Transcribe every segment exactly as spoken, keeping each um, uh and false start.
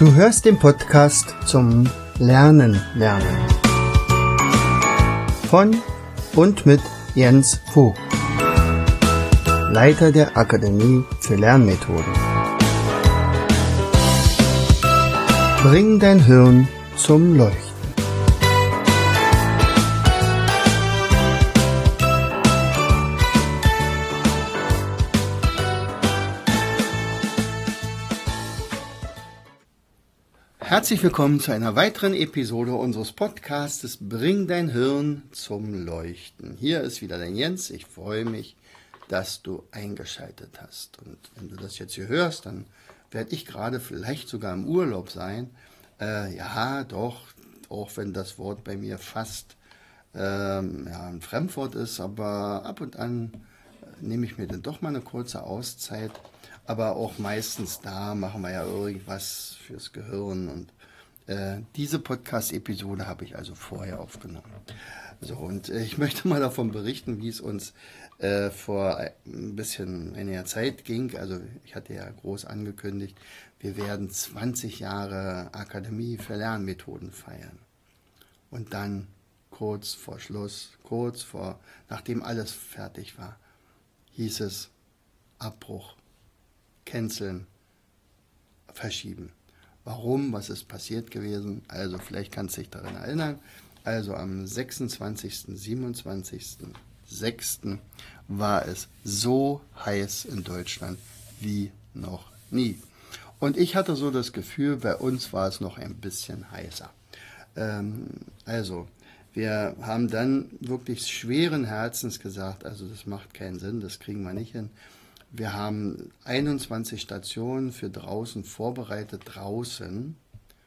Du hörst den Podcast zum Lernen lernen von und mit Jens Vogt, Leiter der Akademie für Lernmethoden. Bring dein Hirn zum Leuchten. Herzlich willkommen zu einer weiteren Episode unseres Podcastes Bring dein Hirn zum Leuchten. Hier ist wieder dein Jens. Ich freue mich, dass du eingeschaltet hast. Und wenn du das jetzt hier hörst, dann werde ich gerade vielleicht sogar im Urlaub sein. Äh, ja, doch, auch wenn das Wort bei mir fast ähm, ja, ein Fremdwort ist, aber ab und an äh, nehme ich mir dann doch mal eine kurze Auszeit. Aber auch meistens da machen wir ja irgendwas fürs Gehirn. Und äh, diese Podcast-Episode habe ich also vorher aufgenommen. So, und äh, ich möchte mal davon berichten, wie es uns äh, vor ein bisschen weniger Zeit ging. Also ich hatte ja groß angekündigt, wir werden zwanzig Jahre Akademie für Lernmethoden feiern. Und dann kurz vor Schluss, kurz vor, nachdem alles fertig war, hieß es Abbruch. Canceln, verschieben. Warum? Was ist passiert gewesen? Also vielleicht kannst du dich daran erinnern. Also am sechsundzwanzigsten, siebenundzwanzigsten sechsten war es so heiß in Deutschland wie noch nie. Und ich hatte so das Gefühl, bei uns war es noch ein bisschen heißer. Ähm, also, wir haben dann wirklich schweren Herzens gesagt, also das macht keinen Sinn, das kriegen wir nicht hin. Wir haben einundzwanzig Stationen für draußen vorbereitet, draußen.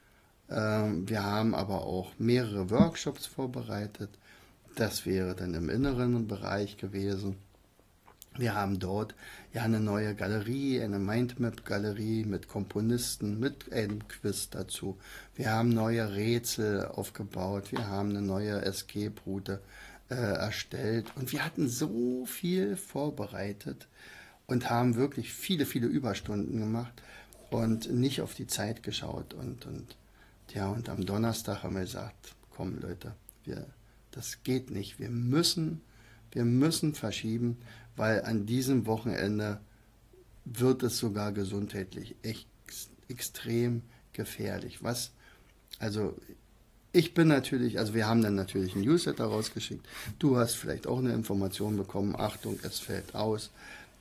Wir haben aber auch mehrere Workshops vorbereitet. Das wäre dann im inneren Bereich gewesen. Wir haben dort ja eine neue Galerie, eine Mindmap-Galerie mit Komponisten, mit einem Quiz dazu. Wir haben neue Rätsel aufgebaut. Wir haben eine neue Escape-Route äh, erstellt. Und wir hatten so viel vorbereitet und haben wirklich viele, viele Überstunden gemacht und nicht auf die Zeit geschaut. Und, und, ja, und am Donnerstag haben wir gesagt, komm Leute, wir, das geht nicht. Wir müssen, wir müssen verschieben, weil an diesem Wochenende wird es sogar gesundheitlich echt extrem gefährlich. Was, also ich bin natürlich, also wir haben dann natürlich einen Newsletter rausgeschickt. Du hast vielleicht auch eine Information bekommen, Achtung, es fällt aus.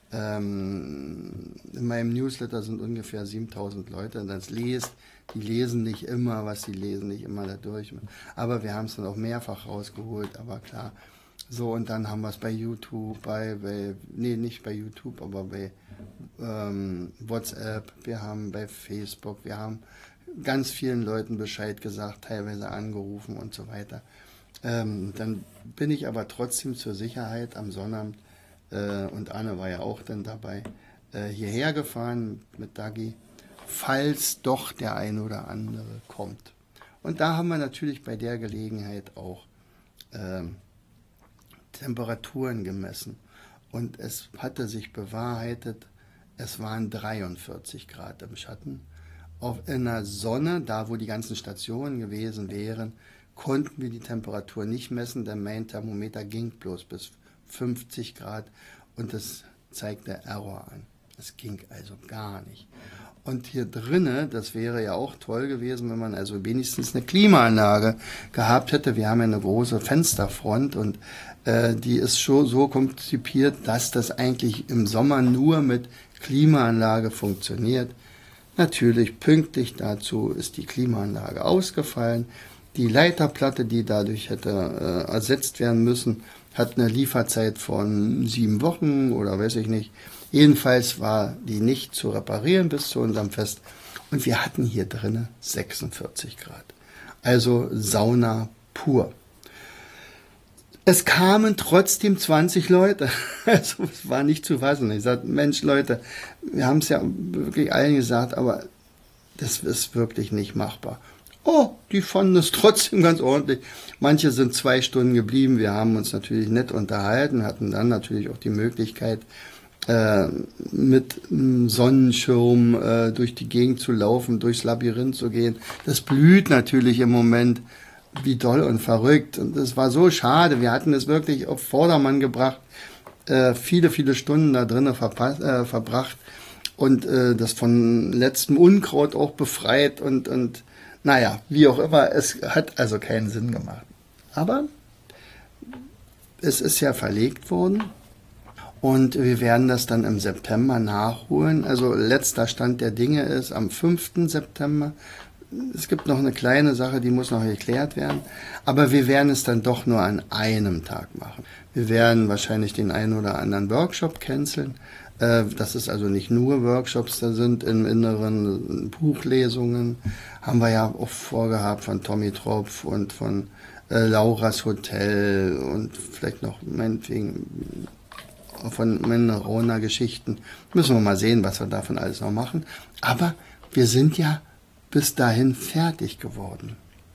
Ähm, in meinem Newsletter sind ungefähr siebentausend Leute, das lest, die lesen nicht immer, was sie lesen, nicht immer dadurch. Aber wir haben es dann auch mehrfach rausgeholt, aber klar. So, und dann haben wir es bei YouTube, bei, bei, nee, nicht bei YouTube, aber bei ähm, WhatsApp, wir haben bei Facebook, wir haben ganz vielen Leuten Bescheid gesagt, teilweise angerufen und so weiter. Ähm, dann bin ich aber trotzdem zur Sicherheit am Sonnabend, und Anne war ja auch dann dabei, hierher gefahren mit Dagi, falls doch der ein oder andere kommt. Und da haben wir natürlich bei der Gelegenheit auch ähm, Temperaturen gemessen. Und es hatte sich bewahrheitet, es waren dreiundvierzig Grad im Schatten. Auf, in der Sonne, da wo die ganzen Stationen gewesen wären, konnten wir die Temperatur nicht messen. Der Main-Thermometer ging bloß bis fünfzig Grad und das zeigt der Error an. Es ging also gar nicht. Und hier drinnen, das wäre ja auch toll gewesen, wenn man also wenigstens eine Klimaanlage gehabt hätte. Wir haben ja eine große Fensterfront und äh, die ist schon so konzipiert, dass das eigentlich im Sommer nur mit Klimaanlage funktioniert. Natürlich pünktlich dazu ist die Klimaanlage ausgefallen. Die Leiterplatte, die dadurch hätte äh, ersetzt werden müssen, hat eine Lieferzeit von sieben Wochen oder weiß ich nicht. Jedenfalls war die nicht zu reparieren bis zu unserem Fest. Und wir hatten hier drinnen sechsundvierzig Grad. Also Sauna pur. Es kamen trotzdem zwanzig Leute. Also es war nicht zu fassen. Ich sagte, Mensch Leute, wir haben es ja wirklich allen gesagt, aber das ist wirklich nicht machbar. Oh, die fanden es trotzdem ganz ordentlich. Manche sind zwei Stunden geblieben. Wir haben uns natürlich nett unterhalten, hatten dann natürlich auch die Möglichkeit, äh, mit einem Sonnenschirm äh, durch die Gegend zu laufen, durchs Labyrinth zu gehen. Das blüht natürlich im Moment wie doll und verrückt. Und das war so schade. Wir hatten es wirklich auf Vordermann gebracht, äh, viele, viele Stunden da drinnen äh, verbracht und äh, das von letztem Unkraut auch befreit und, und naja, wie auch immer. Es hat also keinen Sinn gemacht. Aber es ist ja verlegt worden. Und wir werden das dann im September nachholen. Also letzter Stand der Dinge ist am fünften September. Es gibt noch eine kleine Sache, die muss noch geklärt werden. Aber wir werden es dann doch nur an einem Tag machen. Wir werden wahrscheinlich den einen oder anderen Workshop canceln. Das ist also nicht nur Workshops, da sind im Inneren Buchlesungen. Haben wir ja auch vorgehabt von Tommy Tropf und von Lauras Hotel und vielleicht noch meinetwegen von Menrona-Geschichten. Müssen wir mal sehen, was wir davon alles noch machen. Aber wir sind ja bis dahin fertig geworden.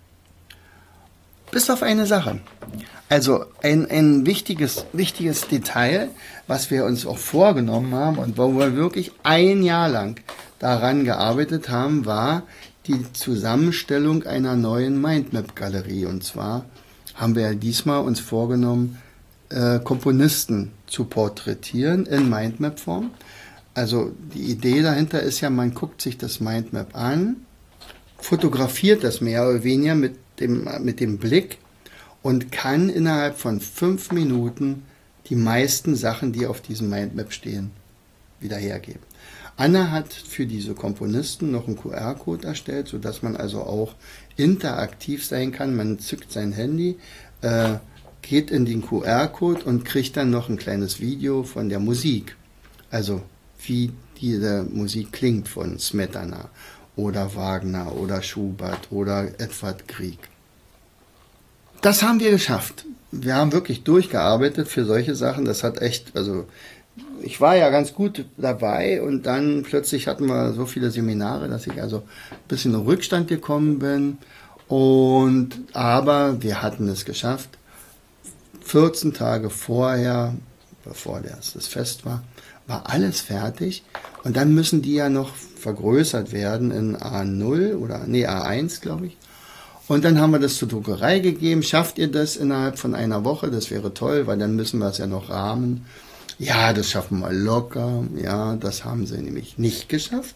Bis auf eine Sache. Also ein, ein wichtiges, wichtiges Detail, was wir uns auch vorgenommen haben und wo wir wirklich ein Jahr lang daran gearbeitet haben, war die Zusammenstellung einer neuen Mindmap-Galerie. Und zwar haben wir ja diesmal uns vorgenommen, äh, Komponisten zu porträtieren in Mindmap-Form. Also die Idee dahinter ist ja, man guckt sich das Mindmap an, fotografiert das mehr oder weniger mit dem, mit dem Blick und kann innerhalb von fünf Minuten die meisten Sachen, die auf diesem Mindmap stehen, wieder hergeben. Anna hat für diese Komponisten noch einen Q R-Code erstellt, sodass man also auch interaktiv sein kann. Man zückt sein Handy, äh, geht in den Q R-Code und kriegt dann noch ein kleines Video von der Musik. Also wie diese Musik klingt von Smetana oder Wagner oder Schubert oder Edvard Grieg. Das haben wir geschafft. Wir haben wirklich durchgearbeitet für solche Sachen. Das hat echt, also ich war ja ganz gut dabei und dann plötzlich hatten wir so viele Seminare, dass ich also ein bisschen in Rückstand gekommen bin. Und aber wir hatten es geschafft. vierzehn Tage vorher, bevor das, das Fest war, war alles fertig. Und dann müssen die ja noch vergrößert werden in A null oder nee, A eins, glaube ich. Und dann haben wir das zur Druckerei gegeben. Schafft ihr das innerhalb von einer Woche? Das wäre toll, weil dann müssen wir es ja noch rahmen. Ja, das schaffen wir locker. Ja, das haben sie nämlich nicht geschafft.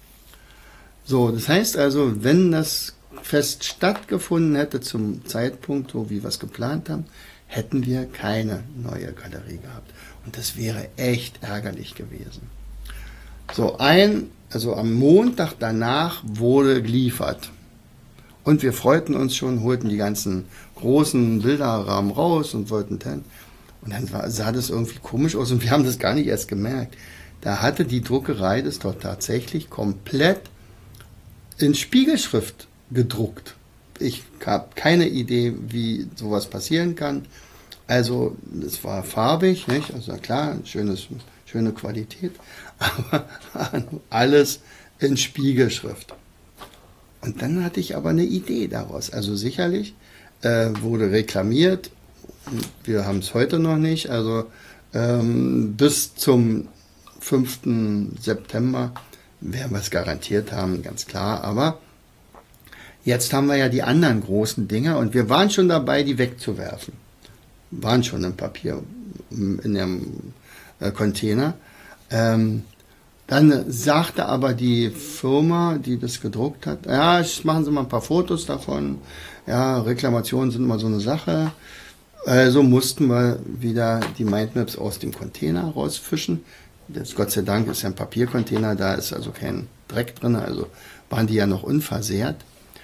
So, das heißt also, wenn das Fest stattgefunden hätte zum Zeitpunkt, so wie wir es geplant haben, hätten wir keine neue Galerie gehabt. Und das wäre echt ärgerlich gewesen. So, ein, also am Montag danach wurde geliefert. Und wir freuten uns schon, holten die ganzen großen Bilderrahmen raus und wollten dann. Und dann war, sah das irgendwie komisch aus und wir haben das gar nicht erst gemerkt. Da hatte die Druckerei das doch tatsächlich komplett in Spiegelschrift gedruckt. Ich habe keine Idee, wie sowas passieren kann. Also es war farbig, nicht? Also klar, schönes, schöne Qualität, aber alles in Spiegelschrift. Und dann hatte ich aber eine Idee daraus. Also sicherlich äh, wurde reklamiert. Wir haben es heute noch nicht. Also ähm, bis zum fünften September werden wir es garantiert haben, ganz klar. Aber jetzt haben wir ja die anderen großen Dinger und wir waren schon dabei, die wegzuwerfen. Waren schon im Papier, in dem äh, Container. Ähm, Dann sagte aber die Firma, die das gedruckt hat, ja, machen Sie mal ein paar Fotos davon. Ja, Reklamationen sind immer so eine Sache. Also mussten wir wieder die Mindmaps aus dem Container rausfischen. Das, Gott sei Dank ist ja ein Papiercontainer, da ist also kein Dreck drin, also waren die ja noch unversehrt.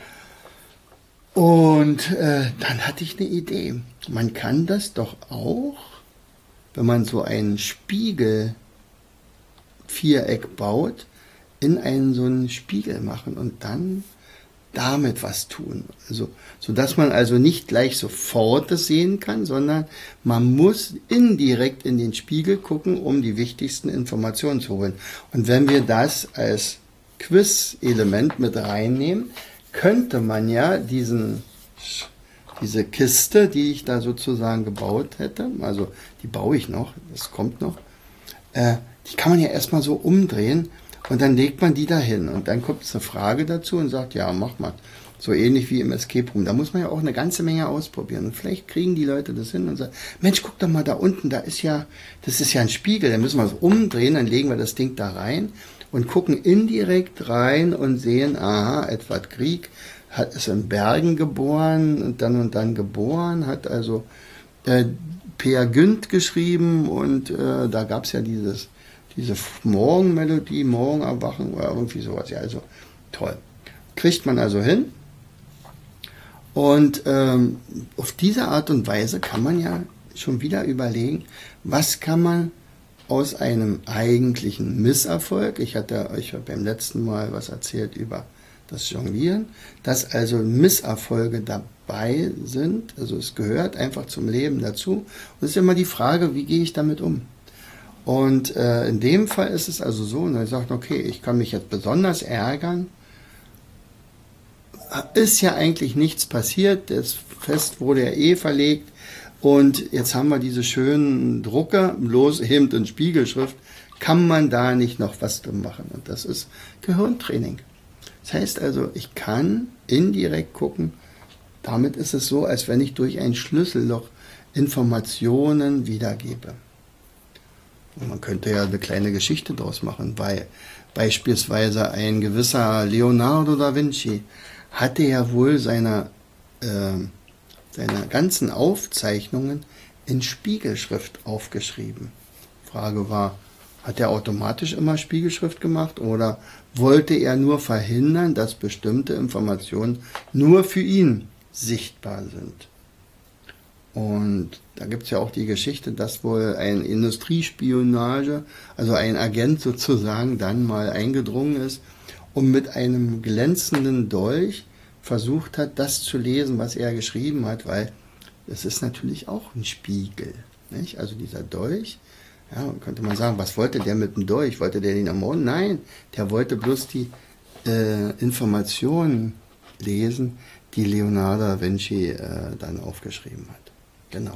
Und äh, dann hatte ich eine Idee. Man kann das doch auch, wenn man so einen Spiegel Viereck baut, in einen so einen Spiegel machen und dann damit was tun. Also, sodass man also nicht gleich sofort das sehen kann, sondern man muss indirekt in den Spiegel gucken, um die wichtigsten Informationen zu holen. Und wenn wir das als Quiz-Element mit reinnehmen, könnte man ja diesen, diese Kiste, die ich da sozusagen gebaut hätte, also die baue ich noch, das kommt noch, äh, die kann man ja erstmal so umdrehen und dann legt man die da hin und dann kommt eine Frage dazu und sagt, ja, mach mal. So ähnlich wie im Escape Room. Da muss man ja auch eine ganze Menge ausprobieren. Und vielleicht kriegen die Leute das hin und sagen, Mensch, guck doch mal da unten, da ist ja, das ist ja ein Spiegel. Dann müssen wir es umdrehen, dann legen wir das Ding da rein und gucken indirekt rein und sehen, aha, Edward Grieg hat es in Bergen geboren und dann und dann geboren, hat also äh, Peer Gynt geschrieben und äh, da gab es ja dieses, diese Morgenmelodie, Morgenerwachen oder irgendwie sowas. Ja, also toll. Kriegt man also hin. Und ähm, auf diese Art und Weise kann man ja schon wieder überlegen, was kann man aus einem eigentlichen Misserfolg, ich hatte euch beim letzten Mal was erzählt über das Jonglieren, dass also Misserfolge dabei sind, also es gehört einfach zum Leben dazu. Und es ist immer die Frage, wie gehe ich damit um? Und äh, in dem Fall ist es also so, und er sagt, okay, ich kann mich jetzt besonders ärgern, ist ja eigentlich nichts passiert, das Fest wurde ja eh verlegt und jetzt haben wir diese schönen Drucker, bloß eben in Spiegelschrift, kann man da nicht noch was drin machen und das ist Gehirntraining. Das heißt also, ich kann indirekt gucken, damit ist es so, als wenn ich durch ein Schlüsselloch Informationen wiedergebe. Und man könnte ja eine kleine Geschichte daraus machen, weil beispielsweise ein gewisser Leonardo da Vinci hatte ja wohl seine, äh, seine ganzen Aufzeichnungen in Spiegelschrift aufgeschrieben. Frage war, hat er automatisch immer Spiegelschrift gemacht oder wollte er nur verhindern, dass bestimmte Informationen nur für ihn sichtbar sind? Und da gibt es ja auch die Geschichte, dass wohl ein Industriespionage, also ein Agent sozusagen, dann mal eingedrungen ist und mit einem glänzenden Dolch versucht hat, das zu lesen, was er geschrieben hat, weil es ist natürlich auch ein Spiegel, nicht? Also dieser Dolch, ja, könnte man sagen, was wollte der mit dem Dolch? Wollte der den ermorden? Nein, der wollte bloß die äh, Informationen lesen, die Leonardo da Vinci äh, dann aufgeschrieben hat. Genau.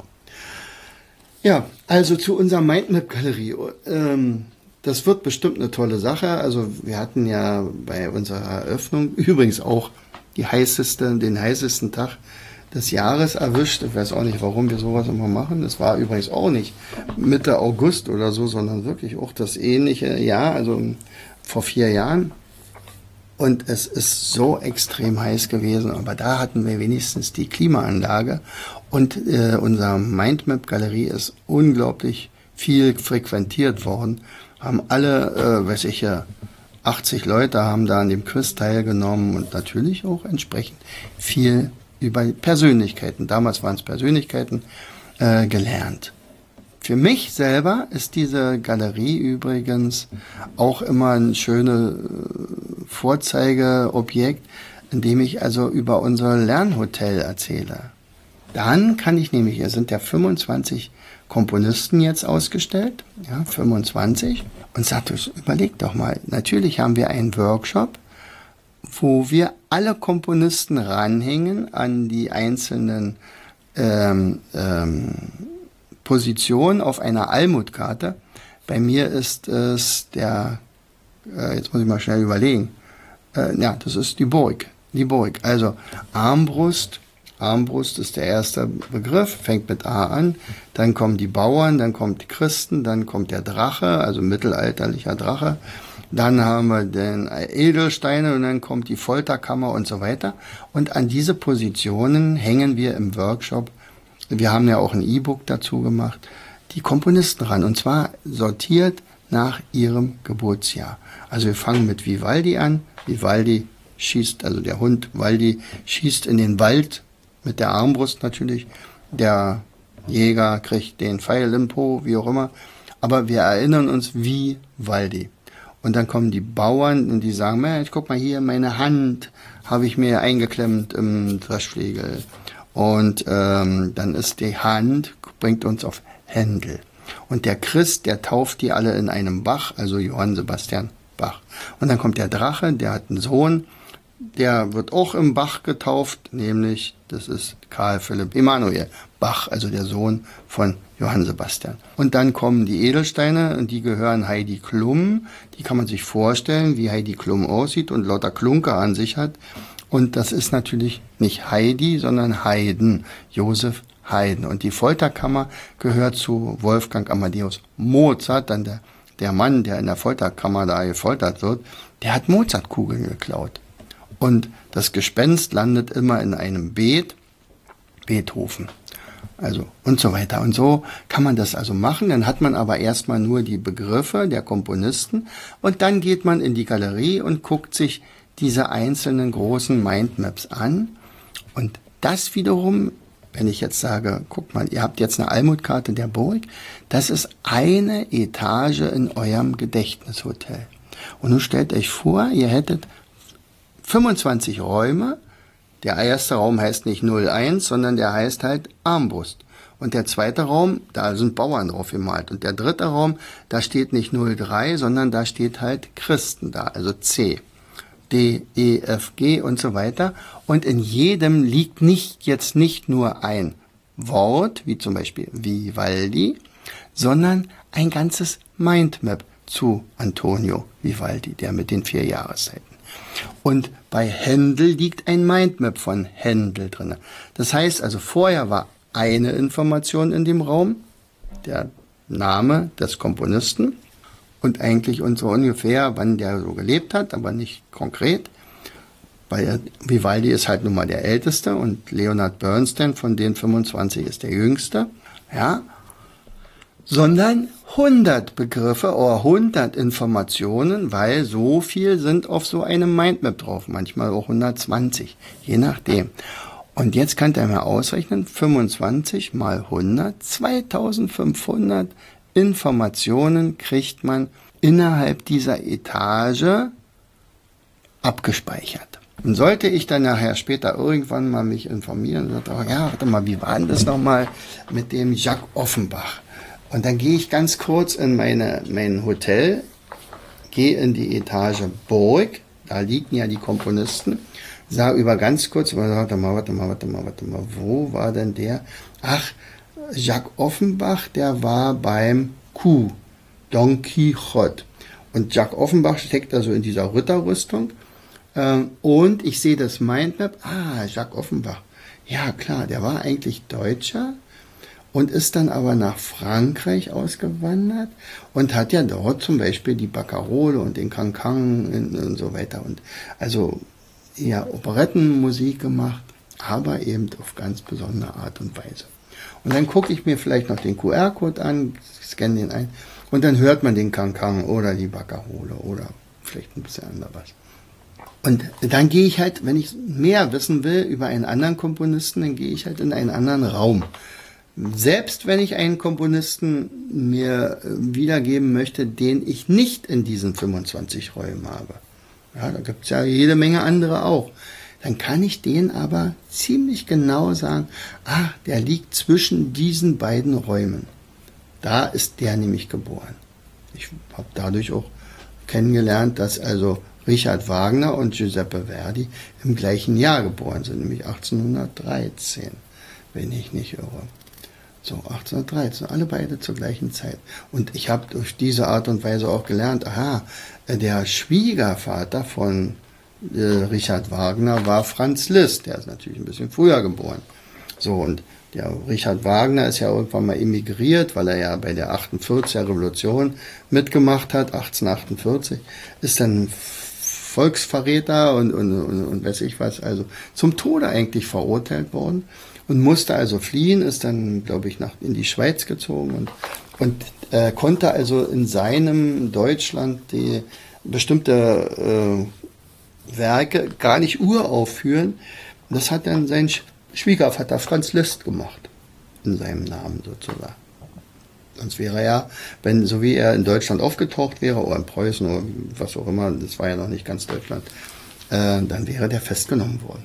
Ja, also zu unserer Mindmap-Galerie. Ähm, das wird bestimmt eine tolle Sache. Also wir hatten ja bei unserer Eröffnung übrigens auch die heißeste, den heißesten Tag des Jahres erwischt. Ich weiß auch nicht, warum wir sowas immer machen. Das war übrigens auch nicht Mitte August oder so, sondern wirklich auch das ähnliche Jahr, also vor vier Jahren. Und es ist so extrem heiß gewesen, aber da hatten wir wenigstens die Klimaanlage und äh, unsere Mindmap-Galerie ist unglaublich viel frequentiert worden. Haben alle, äh, weiß ich ja, achtzig Leute haben da an dem Quiz teilgenommen und natürlich auch entsprechend viel über Persönlichkeiten, damals waren es Persönlichkeiten, äh, gelernt. Für mich selber ist diese Galerie übrigens auch immer ein schönes Vorzeigeobjekt, in dem ich also über unser Lernhotel erzähle. Dann kann ich nämlich, es sind ja fünfundzwanzig Komponisten jetzt ausgestellt, ja, fünfundzwanzig, und sagt, überleg doch mal, natürlich haben wir einen Workshop, wo wir alle Komponisten ranhängen an die einzelnen ähm, ähm, Position auf einer Almutkarte. Bei mir ist es der, äh, jetzt muss ich mal schnell überlegen, äh, ja, das ist die Burg, die Burg. Also Armbrust, Armbrust ist der erste Begriff, fängt mit A an, dann kommen die Bauern, dann kommt die Christen, dann kommt der Drache, also mittelalterlicher Drache, dann haben wir den Edelsteine und dann kommt die Folterkammer und so weiter. Und an diese Positionen hängen wir im Workshop, wir haben ja auch ein E-Book dazu gemacht, die Komponisten ran. Und zwar sortiert nach ihrem Geburtsjahr. Also wir fangen mit Vivaldi an. Vivaldi schießt, also der Hund Waldi schießt in den Wald mit der Armbrust natürlich. Der Jäger kriegt den Pfeil im Po, wie auch immer. Aber wir erinnern uns wie Vivaldi. Und dann kommen die Bauern und die sagen, Mensch, guck mal hier, meine Hand habe ich mir eingeklemmt im Dreschflegel. Und ähm, dann ist die Hand, bringt uns auf Händel. Und der Christ, der tauft die alle in einem Bach, also Johann Sebastian Bach. Und dann kommt der Drache, der hat einen Sohn, der wird auch im Bach getauft, nämlich das ist Karl Philipp Emanuel Bach, also der Sohn von Johann Sebastian. Und dann kommen die Edelsteine und die gehören Heidi Klum. Die kann man sich vorstellen, wie Heidi Klum aussieht und lauter Klunker an sich hat. Und das ist natürlich nicht Heidi, sondern Haydn, Joseph Haydn. Und die Folterkammer gehört zu Wolfgang Amadeus Mozart, dann der, der Mann, der in der Folterkammer da gefoltert wird, der hat Mozartkugeln geklaut. Und das Gespenst landet immer in einem Beet, Beethoven. Also und so weiter. Und so kann man das also machen. Dann hat man aber erstmal nur die Begriffe der Komponisten und dann geht man in die Galerie und guckt sich diese einzelnen großen Mindmaps an. Und das wiederum, wenn ich jetzt sage, guck mal, ihr habt jetzt eine Almutkarte der Burg, das ist eine Etage in eurem Gedächtnishotel. Und nun stellt euch vor, ihr hättet fünfundzwanzig Räume. Der erste Raum heißt nicht null eins, sondern der heißt halt Armbrust. Und der zweite Raum, da sind Bauern drauf gemalt. Und der dritte Raum, da steht nicht null drei, sondern da steht halt Christen da, also C, D, E, F, G und so weiter. Und in jedem liegt nicht jetzt nicht nur ein Wort, wie zum Beispiel Vivaldi, sondern ein ganzes Mindmap zu Antonio Vivaldi, der mit den vier Jahreszeiten. Und bei Händel liegt ein Mindmap von Händel drin. Das heißt also, vorher war eine Information in dem Raum, der Name des Komponisten und eigentlich und so ungefähr, wann der so gelebt hat, aber nicht konkret. Weil Vivaldi ist halt nun mal der Älteste und Leonard Bernstein von den fünfundzwanzig ist der Jüngste. Ja, sondern hundert Begriffe oder hundert Informationen, weil so viel sind auf so einem Mindmap drauf, manchmal auch hundertzwanzig, je nachdem. Und jetzt könnt ihr mal ausrechnen, fünfundzwanzig mal hundert, zweitausendfünfhundert Informationen kriegt man innerhalb dieser Etage abgespeichert. Und sollte ich dann nachher später irgendwann mal mich informieren, und sagen, ja, warte mal, wie war denn das nochmal mit dem Jacques Offenbach? Und dann gehe ich ganz kurz in meine, mein Hotel, gehe in die Etage Burg, da liegen ja die Komponisten, sah über ganz kurz, warte mal, warte mal, warte mal, warte mal, wo war denn der? Ach, Jacques Offenbach, der war beim Coup, Don Quixote. Und Jacques Offenbach steckt also in dieser Ritterrüstung. Und ich sehe das Mindmap, ah, Jacques Offenbach. Ja, klar, der war eigentlich Deutscher und ist dann aber nach Frankreich ausgewandert und hat ja dort zum Beispiel die Barcarolle und den Cancan und, und so weiter. Und also eher Operettenmusik gemacht, aber eben auf ganz besondere Art und Weise. Und dann gucke ich mir vielleicht noch den Q R-Code an, scanne den ein und dann hört man den Cancan oder die Barcarolle oder vielleicht ein bisschen anderes. Und dann gehe ich halt, wenn ich mehr wissen will über einen anderen Komponisten, dann gehe ich halt in einen anderen Raum. Selbst wenn ich einen Komponisten mir wiedergeben möchte, den ich nicht in diesen fünfundzwanzig Räumen habe. Ja, da gibt es ja jede Menge andere auch. Dann kann ich den aber ziemlich genau sagen, ah, der liegt zwischen diesen beiden Räumen. Da ist der nämlich geboren. Ich habe dadurch auch kennengelernt, dass also Richard Wagner und Giuseppe Verdi im gleichen Jahr geboren sind, nämlich achtzehnhundertdreizehn, wenn ich nicht irre. So, achtzehnhundertdreizehn, alle beide zur gleichen Zeit. Und ich habe durch diese Art und Weise auch gelernt, aha, der Schwiegervater von äh, Richard Wagner war Franz Liszt, der ist natürlich ein bisschen früher geboren. So, und der Richard Wagner ist ja irgendwann mal emigriert, weil er ja bei der achtundvierziger Revolution mitgemacht hat, achtzehnhundertachtundvierzig, ist dann Volksverräter und, und, und, und weiß ich was, also zum Tode eigentlich verurteilt worden und musste also fliehen, ist dann, glaube ich, nach, in die Schweiz gezogen und, und äh, konnte also in seinem Deutschland die bestimmte äh, Werke gar nicht uraufführen. Das hat dann sein Schwiegervater Franz Liszt gemacht, in seinem Namen sozusagen. Sonst wäre er ja, wenn, so wie er in Deutschland aufgetaucht wäre, oder in Preußen oder was auch immer, das war ja noch nicht ganz Deutschland, äh, dann wäre der festgenommen worden.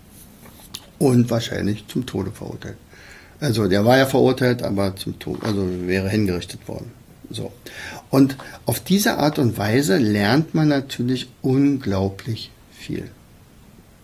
Und wahrscheinlich zum Tode verurteilt. Also der war ja verurteilt, aber zum Tode, also wäre hingerichtet worden. So. Und auf diese Art und Weise lernt man natürlich unglaublich viel.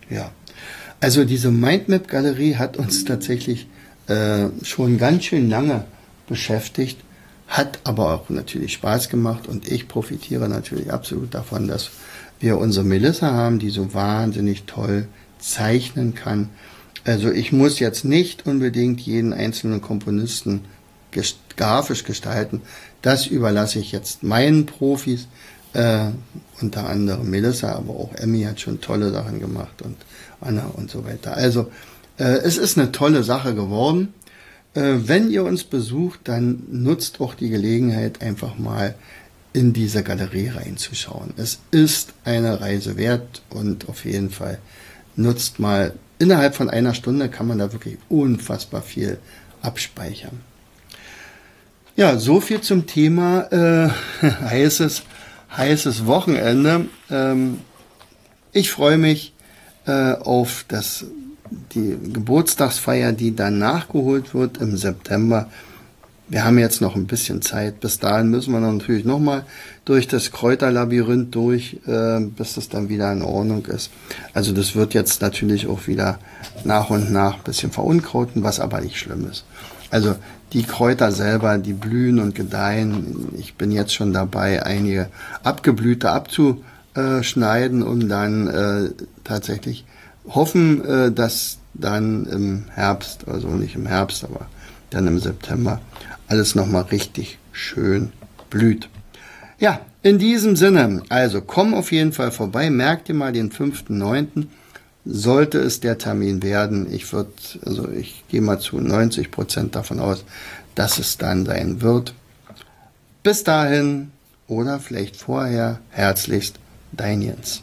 Ja, also diese Mindmap-Galerie hat uns tatsächlich äh, schon ganz schön lange beschäftigt, hat aber auch natürlich Spaß gemacht und ich profitiere natürlich absolut davon, dass wir unsere Melissa haben, die so wahnsinnig toll zeichnen kann. Also ich muss jetzt nicht unbedingt jeden einzelnen Komponisten gest- grafisch gestalten. Das überlasse ich jetzt meinen Profis, äh, unter anderem Melissa, aber auch Emmy hat schon tolle Sachen gemacht und Anna und so weiter. Also äh, es ist eine tolle Sache geworden. Äh, wenn ihr uns besucht, dann nutzt auch die Gelegenheit, einfach mal in diese Galerie reinzuschauen. Es ist eine Reise wert und auf jeden Fall nutzt mal, innerhalb von einer Stunde kann man da wirklich unfassbar viel abspeichern. Ja, so viel zum Thema äh, heißes, heißes Wochenende. Ähm, ich freue mich äh, auf das, die Geburtstagsfeier, die dann nachgeholt wird im September. Wir haben jetzt noch ein bisschen Zeit. Bis dahin müssen wir natürlich nochmal durch das Kräuterlabyrinth durch, äh, bis es dann wieder in Ordnung ist. Also das wird jetzt natürlich auch wieder nach und nach ein bisschen verunkrauten, was aber nicht schlimm ist. Also die Kräuter selber, die blühen und gedeihen. Ich bin jetzt schon dabei, einige abgeblühte abzuschneiden, um dann äh, tatsächlich hoffen, äh, dass dann im Herbst, also nicht im Herbst, aber dann im September, alles nochmal richtig schön blüht. Ja, in diesem Sinne, also komm auf jeden Fall vorbei, merk dir mal den fünften neunten sollte es der Termin werden. Ich würde, also ich gehe mal zu neunzig Prozent davon aus, dass es dann sein wird. Bis dahin oder vielleicht vorher, herzlichst, dein Jens.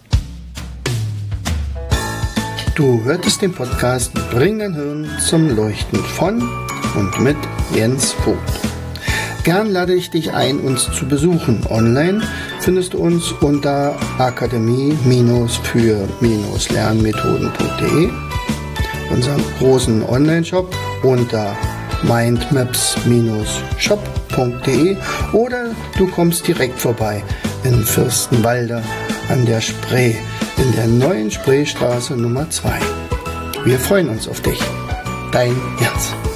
Du hörtest den Podcast Bring dein Hirn zum Leuchten von und mit Jens Vogt. Gern lade ich dich ein, uns zu besuchen. Online findest du uns unter akademie für lernmethoden punkt de, unserem großen Online-Shop unter mindmaps shop punkt de oder du kommst direkt vorbei in Fürstenwalde an der Spree, in der neuen Spreestraße Nummer zwei. Wir freuen uns auf dich. Dein Jens.